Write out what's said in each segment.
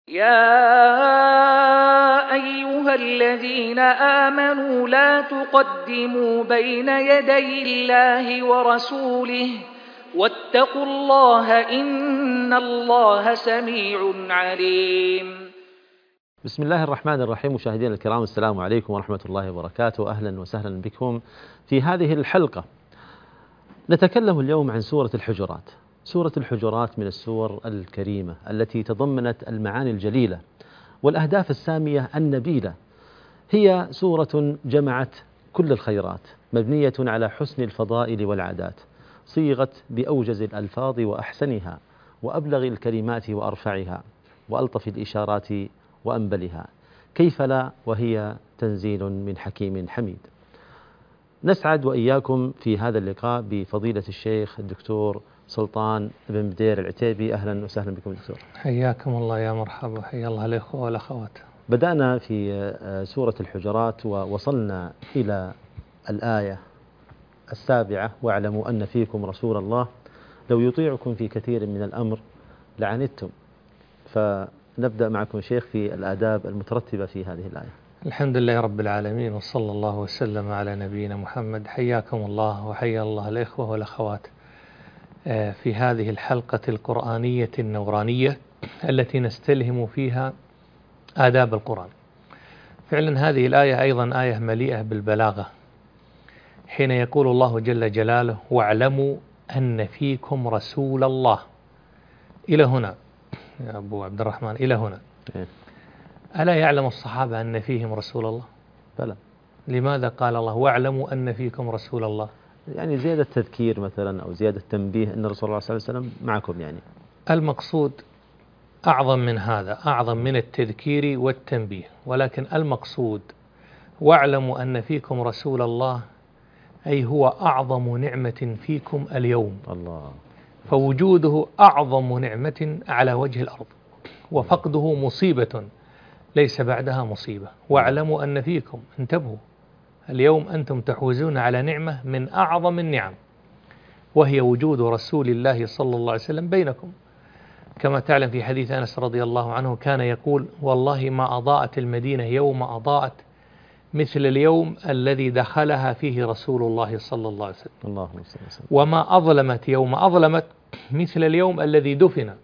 يا أيها الذين آمنوا لا تقدموا بين يدي الله ورسوله واتقوا الله إن الله سميع عليم. بسم الله الرحمن الرحيم. مشاهدينا الكرام، السلام عليكم ورحمة الله وبركاته. أهلا وسهلا بكم في هذه الحلقة. نتكلم اليوم عن سورة الحجرات. سورة الحجرات من السور الكريمة التي تضمنت المعاني الجليلة والأهداف السامية النبيلة. هي سورة جمعت كل الخيرات، مبنية على حسن الفضائل والعادات، صيغت بأوجز الألفاظ وأحسنها، وأبلغ الكلمات وأرفعها، وألطف الإشارات وأنبلها. كيف لا وهي تنزيل من حكيم حميد. نسعد وإياكم في هذا اللقاء بفضيلة الشيخ الدكتور سلطان بن بدير العتيبي. أهلا وسهلا بكم دكتور. حياكم الله، يا مرحبا، حيا الله الإخوة والأخوات. بدأنا في سورة الحجرات ووصلنا إلى الآية 7: واعلموا أن فيكم رسول الله لو يطيعكم في كثير من الأمر لعنتم. فنبدأ معكم شيخ في الآداب المترتبة في هذه الآية. الحمد لله رب العالمين، وصلى الله وسلم على نبينا محمد. حياكم الله وحيا الله الإخوة والأخوات في هذه الحلقة القرآنية النورانية التي نستلهم فيها آداب القرآن. فعلا هذه الآية أيضا آية مليئة بالبلاغة، حين يقول الله جل جلاله: واعلموا أن فيكم رسول الله. إلى هنا يا أبو عبد الرحمن، إلى هنا. ألا يعلم الصحابة أن فيهم رسول الله؟ بلى. لماذا قال الله واعلموا أن فيكم رسول الله؟ يعني زيادة تذكير مثلا، أو زيادة تنبيه أن الرسول صلى الله عليه وسلم معكم. يعني المقصود أعظم من هذا، أعظم من التذكير والتنبيه، ولكن المقصود واعلموا أن فيكم رسول الله، أي هو أعظم نعمة فيكم اليوم. الله. فوجوده أعظم نعمة على وجه الأرض، وفقده مصيبة ليس بعدها مصيبة. واعلموا أن فيكم، انتبهوا، اليوم أنتم تحوزون على نعمة من أعظم النعم، وهي وجود رسول الله صلى الله عليه وسلم بينكم. كما تعلم في حديث أنس رضي الله عنه كان يقول: والله ما أضاءت المدينة يوم أضاءت مثل اليوم الذي دخلها فيه رسول الله صلى الله عليه وسلم، اللهم صل وسلم. وما أظلمت يوم أظلمت مثل اليوم الذي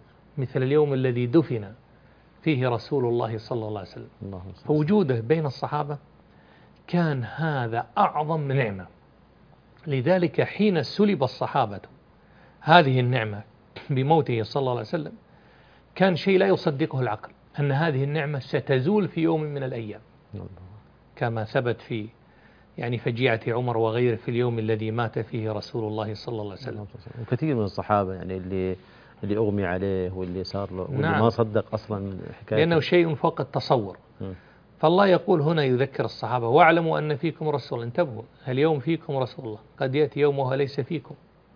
دفن فيه رسول الله صلى الله عليه وسلم. فوجوده بين الصحابة كان هذا أعظم نعمة. لذلك حين سلب الصحابة هذه النعمة بموته صلى الله عليه وسلم، كان شيء لا يصدقه العقل أن هذه النعمة ستزول في يوم من الأيام، كما ثبت في فجيعة عمر وغيره في اليوم الذي مات فيه رسول الله صلى الله عليه وسلم. وكثير من الصحابة اللي أغمي عليه واللي صار له واللي نعم. ما صدق أصلا حكاية، لأنه شيء فوق التصور. فالله يقول هنا يذكر الصحابة: واعلموا أن فيكم رسول. انتبهوا، اليوم فيكم رسول الله، قد يأتي يوم وهو ليس فيكم.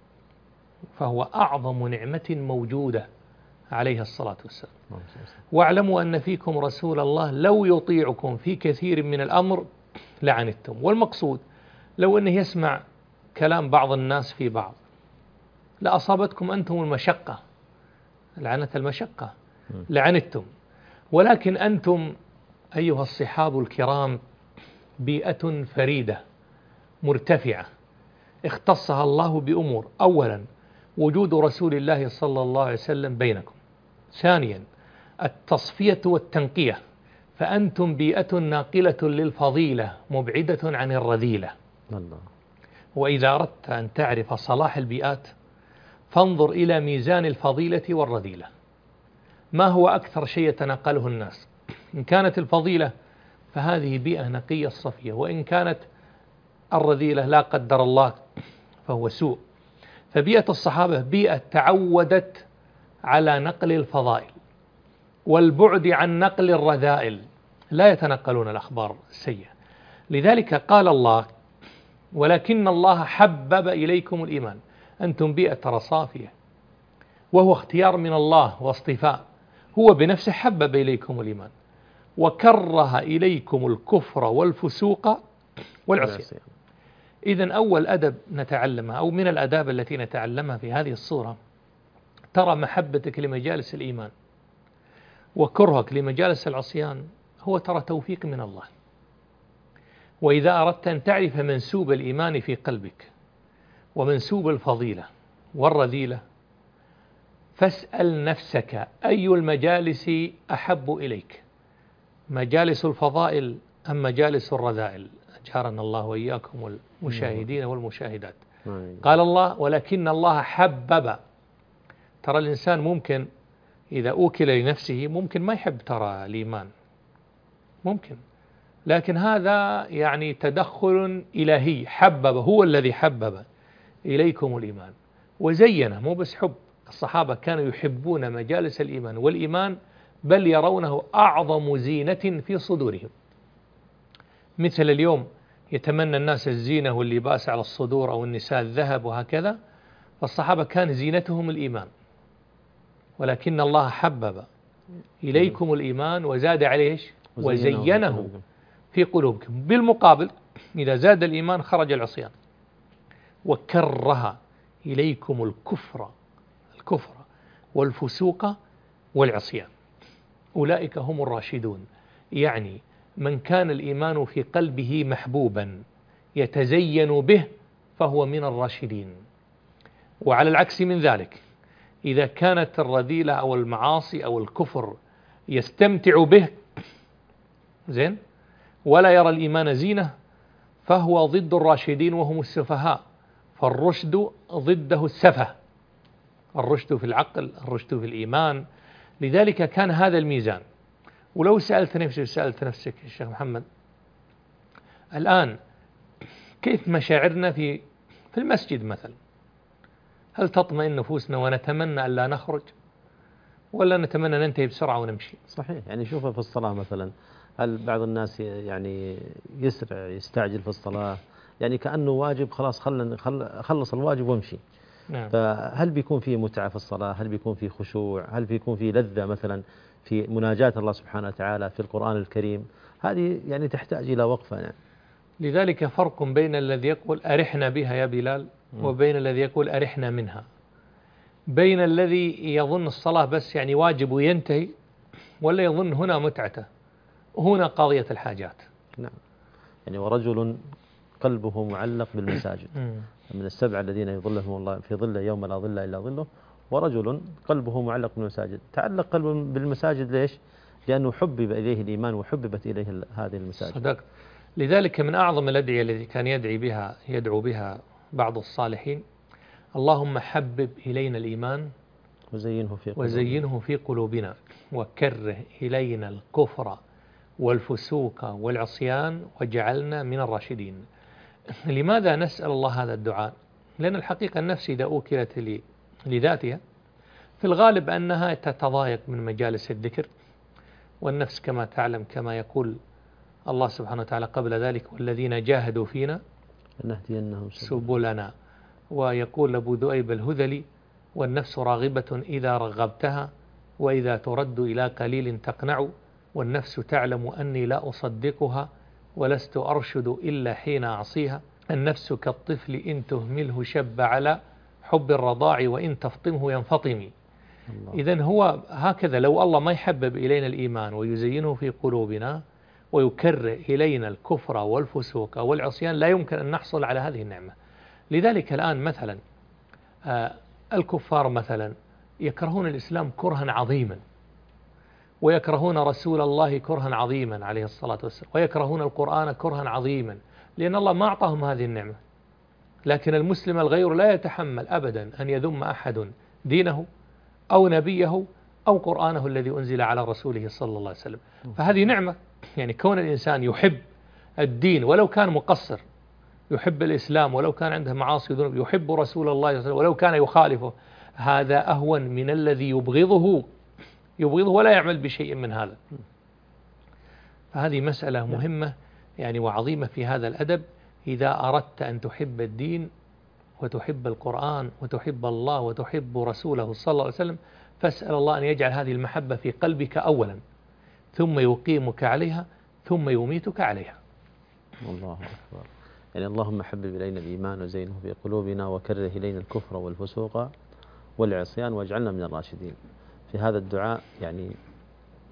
فهو أعظم نعمة موجودة عليه الصلاة والسلام. واعلموا أن فيكم رسول الله لو يطيعكم في كثير من الأمر لعنتم. والمقصود لو أنه يسمع كلام بعض الناس في بعض لأصابتكم أنتم المشقة، لعنة المشقة، لعنتم. ولكن أنتم أيها الصحاب الكرام بيئة فريدة مرتفعة اختصها الله بأمور: أولا وجود رسول الله صلى الله عليه وسلم بينكم، ثانيا التصفية والتنقية، فأنتم بيئة ناقلة للفضيلة مبعدة عن الرذيلة. الله. وإذا أردت أن تعرف صلاح البيئات فانظر إلى ميزان الفضيلة والرذيلة. ما هو أكثر شيء يتناقله الناس؟ إن كانت الفضيلة فهذه بيئة نقية صفية، وإن كانت الرذيلة لا قدر الله فهو سوء. فبيئة الصحابة بيئة تعودت على نقل الفضائل والبعد عن نقل الرذائل، لا يتنقلون الأخبار السيئة. لذلك قال الله: ولكن الله حبب إليكم الإيمان. أنتم بيئة رصافية، وهو اختيار من الله واصطفاء. هو بنفسه حبب إليكم الإيمان وكره إليكم الكفر والفسوق والعصيان. إذن أول أدب نتعلمها، أو من الأداب التي نتعلمها في هذه الصورة، ترى محبتك لمجالس الإيمان وكرهك لمجالس العصيان هو ترى توفيق من الله. وإذا أردت أن تعرف منسوب الإيمان في قلبك ومنسوب الفضيلة والرذيلة فاسأل نفسك أي المجالس أحب إليك، مجالس الفضائل أم مجالس الرذائل؟ أجارنا الله وإياكم المشاهدين والمشاهدات. قال الله ولكن الله حبب. ترى الإنسان ممكن إذا أوكل لنفسه ممكن ما يحب ترى الإيمان، ممكن، لكن هذا يعني تدخل إلهي. حبب، هو الذي حبب إليكم الإيمان وزينه، مو بس حب. الصحابة كانوا يحبون مجالس الإيمان والإيمان بل يرونه أعظم زينة في صدورهم. مثل اليوم يتمنى الناس الزينة واللباس على الصدور أو النساء الذهب وهكذا، فالصحابة كان زينتهم الإيمان. ولكن الله حبب إليكم الإيمان وزاد عليه وزينه في قلوبكم. بالمقابل إذا زاد الإيمان خرج العصيان. وكره إليكم الكفر والفسوق والعصيان أولئك هم الراشدون. يعني من كان الإيمان في قلبه محبوبا يتزين به فهو من الراشدين. وعلى العكس من ذلك إذا كانت الرذيلة أو المعاصي أو الكفر يستمتع به زين ولا يرى الإيمان زينة فهو ضد الراشدين وهم السفهاء. فالرشد ضده السفه، الرشد في العقل، الرشد في الإيمان. لذلك كان هذا الميزان. ولو سألت نفسك يا شيخ محمد الآن كيف مشاعرنا في المسجد مثلا؟ هل تطمئن نفوسنا ونتمنى أن لا نخرج ولا نتمنى ننتهي بسرعة ونمشي؟ صحيح. يعني شوف في الصلاة مثلا، هل بعض الناس يعني يسرع يستعجل في الصلاة، يعني كأنه واجب خلاص خلص الواجب وامشي. نعم. فهل بيكون في متعة في الصلاة؟ هل بيكون في خشوع؟ هل بيكون في لذة مثلا في مناجاة الله سبحانه وتعالى في القرآن الكريم؟ هذه يعني تحتاج إلى وقفة يعني. لذلك فرق بين الذي يقول أرحنا بها يا بلال وبين الذي يقول أرحنا منها. بين الذي يظن الصلاة بس يعني واجب وينتهي، ولا يظن هنا متعته، هنا قضية الحاجات. نعم. يعني ورجل قلبه معلق بالمساجد من السبع الذين يظلهم الله في ظله يوم لا ظل إلا ظله. ورجل قلبه معلق بالمساجد. تعلق قلبه بالمساجد ليش؟ لأنه حبب إليه الإيمان وحببت إليه هذه المساجد. صدقت. لذلك من أعظم الأدعية التي كان يدعو بها بعض الصالحين اللهم حبب إلينا الإيمان وزينه في قلوبنا وكره إلينا الكفر والفسوق والعصيان وجعلنا من الراشدين. لماذا نسأل الله هذا الدعاء؟ لأن الحقيقة النفس إذا أوكلت لذاتها في الغالب أنها تتضايق من مجالس الذكر. والنفس كما تعلم كما يقول الله سبحانه وتعالى قبل ذلك والذين جاهدوا فينا لنهدينهم سبلنا. ويقول أبو ذؤيب الهذلي والنفس راغبة إذا رغبتها وإذا ترد إلى قليل تقنع والنفس تعلم أني لا أصدقها ولست أرشد إلا حين أعصيها. النفس كالطفل إن تهمله شب على حب الرضاع وإن تفطمه ينفطم. إذن هو هكذا لو الله ما يحبب إلينا الإيمان ويزينه في قلوبنا ويكره إلينا الكفر والفسوق والعصيان لا يمكن أن نحصل على هذه النعمة. لذلك الآن مثلا الكفار مثلا يكرهون الإسلام كرها عظيما ويكرهون رسول الله كرها عظيما عليه الصلاة والسلام ويكرهون القرآن كرها عظيما لأن الله ما أعطاهم هذه النعمة. لكن المسلم الغير لا يتحمل أبدا أن يذم أحد دينه أو نبيه أو قرآنه الذي أنزل على رسوله صلى الله عليه وسلم. فهذه نعمة. يعني كون الإنسان يحب الدين ولو كان مقصر، يحب الإسلام ولو كان عنده معاصي وذنوب، يحب رسول الله صلى الله عليه وسلم ولو كان يخالفه، هذا أهون من الذي يبغضه ولا يعمل بشيء من هذا. فهذه مسألة مهمة يعني وعظيمة في هذا الأدب. إذا أردت أن تحب الدين وتحب القرآن وتحب الله وتحب رسوله صلى الله عليه وسلم فاسأل الله أن يجعل هذه المحبة في قلبك أولا ثم يقيمك عليها ثم يميتك عليها. الله أكبر. يعني اللهم حبب إلينا الإيمان وزينه في قلوبنا وكره إلينا الكفر والفسوق والعصيان واجعلنا من الراشدين. في هذا الدعاء يعني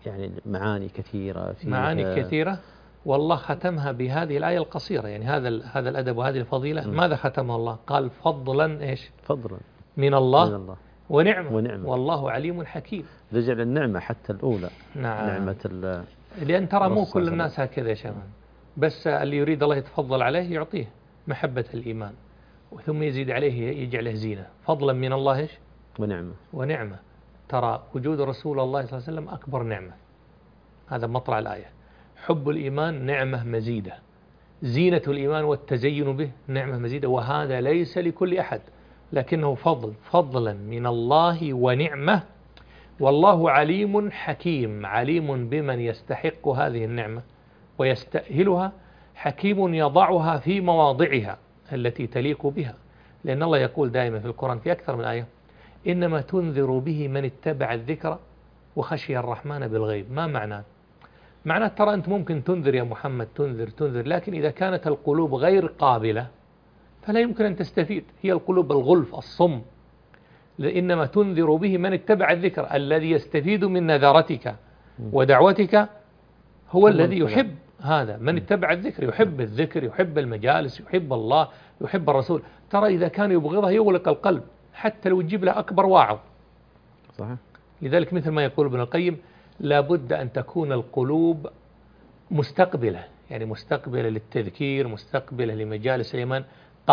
يعني معاني كثيرة، فيه معاني كثيرة، والله ختمها بهذه الآية القصيرة. يعني هذا الأدب وهذه الفضيلة ماذا ختمه الله؟ قال فضلا إيش؟ فضلا من الله ونعمة والله عليم حكيم. رجع للنعمة حتى الأولى. نعم. نعمة لأن ترى مو كل الناس هكذا يا شباب، بس اللي يريد الله يتفضل عليه يعطيه محبة الإيمان، ثم يزيد عليه يجعله زينة. فضلا من الله إيش؟ ونعمة. ترى وجود رسول الله صلى الله عليه وسلم أكبر نعمة، هذا مطلع الآية. حب الإيمان نعمة مزيدة، زينة الإيمان والتزين به نعمة مزيدة، وهذا ليس لكل أحد، لكنه فضلا من الله ونعمة، والله عليم حكيم. عليم بمن يستحق هذه النعمة ويستأهلها، حكيم يضعها في مواضعها التي تليق بها. لأن الله يقول دائما في القرآن في أكثر من آية: إنما تنذر به من اتبع الذكر وخشي الرحمن بالغيب. ما معناه ترى أنت ممكن تنذر يا محمد، تنذر، لكن إذا كانت القلوب غير قابلة فلا يمكن أن تستفيد. هي القلوب الغلف الصم. إنما تنذر به من اتبع الذكر، الذي يستفيد من نذرتك ودعوتك هو الذي يحب هذا. من اتبع الذكر يحب الذكر، يحب المجالس، يحب الله، يحب الرسول. ترى إذا كان يبغضها يغلق القلب حتى لو يجيب له أكبر واعظ. صحيح. لذلك مثل ما يقول ابن القيم: لابد أن تكون القلوب مستقبلة، يعني مستقبلة للتذكير، مستقبلة لمجالس الإيمان،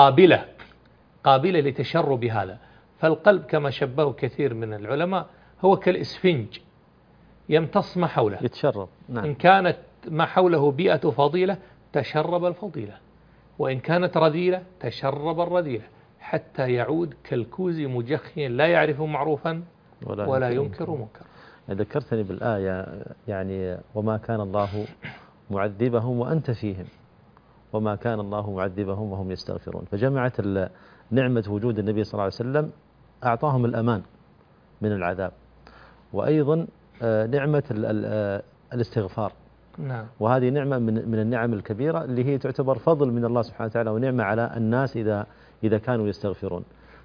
قابلة لتشرب هذا. فالقلب كما شبهه كثير من العلماء هو كالإسفنج يمتص ما حوله، يتشرب. نعم. إن كانت ما حوله بيئة فضيلة تشرب الفضيلة، وإن كانت رذيلة تشرب الرذيلة، حتى يعود كالكوز مجخيا لا يعرف معروفا ولا ينكر منكر. ذكرتني بالآية يعني: وما كان الله معذبهم وأنت فيهم، وما كان الله معذبهم وهم يستغفرون. فجمعت نعمة وجود النبي صلى الله عليه وسلم، أعطاهم الأمان من العذاب، وأيضا نعمة الاستغفار. نعم. وهذه نعمة من النعم الكبيرة اللي هي تعتبر فضل من الله سبحانه وتعالى ونعمة على الناس إذا كانوا يستغفرون.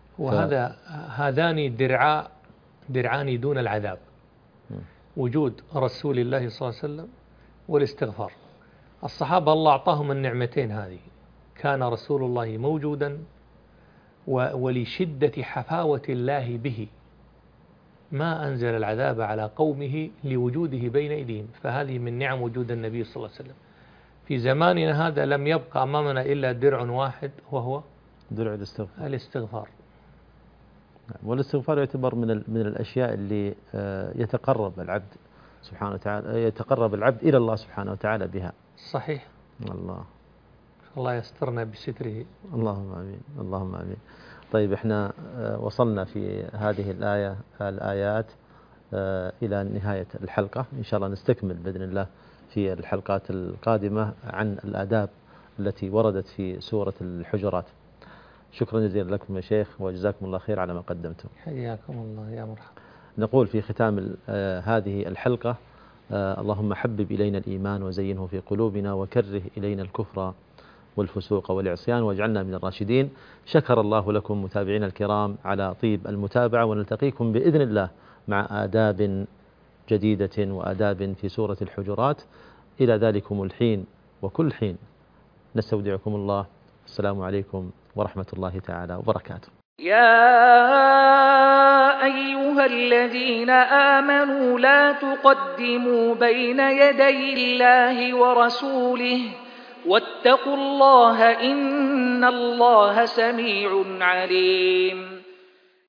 هذان درعان دون العذاب: وجود رسول الله صلى الله عليه وسلم والاستغفار. الصحابة الله أعطاهم النعمتين هذه، كان رسول الله موجودا، ولشدة حفاوة الله به ما أنزل العذاب على قومه لوجوده بين أيديهم. فهذه من نعم وجود النبي صلى الله عليه وسلم. في زماننا هذا لم يبقى أمامنا إلا درع واحد، وهو درع الاستغفار. والاستغفار يعتبر من الأشياء اللي يتقرب العبد إلى الله سبحانه وتعالى بها. صحيح. الله يسترنا بستره. اللهم آمين، اللهم آمين. طيب، احنا وصلنا في هذه الآيات إلى نهاية الحلقة. إن شاء الله نستكمل بإذن الله في الحلقات القادمة عن الآداب التي وردت في سورة الحجرات. شكرا جزيلا لكم يا شيخ، وجزاكم الله خير على ما قدمتم. حياكم الله، يا مرحبا. نقول في ختام هذه الحلقة: اللهم حبب إلينا الإيمان وزينه في قلوبنا، وكره إلينا الكفر والفسوق والعصيان، واجعلنا من الراشدين. شكر الله لكم متابعينا الكرام على طيب المتابعة، ونلتقيكم بإذن الله مع آداب جديدة وآداب في سورة الحجرات. إلى ذلكم الحين وكل حين نستودعكم الله. السلام عليكم ورحمة الله تعالى وبركاته. يا أيها الذين آمنوا لا تقدموا بين يدي الله ورسوله واتقوا الله إن الله سميع عليم.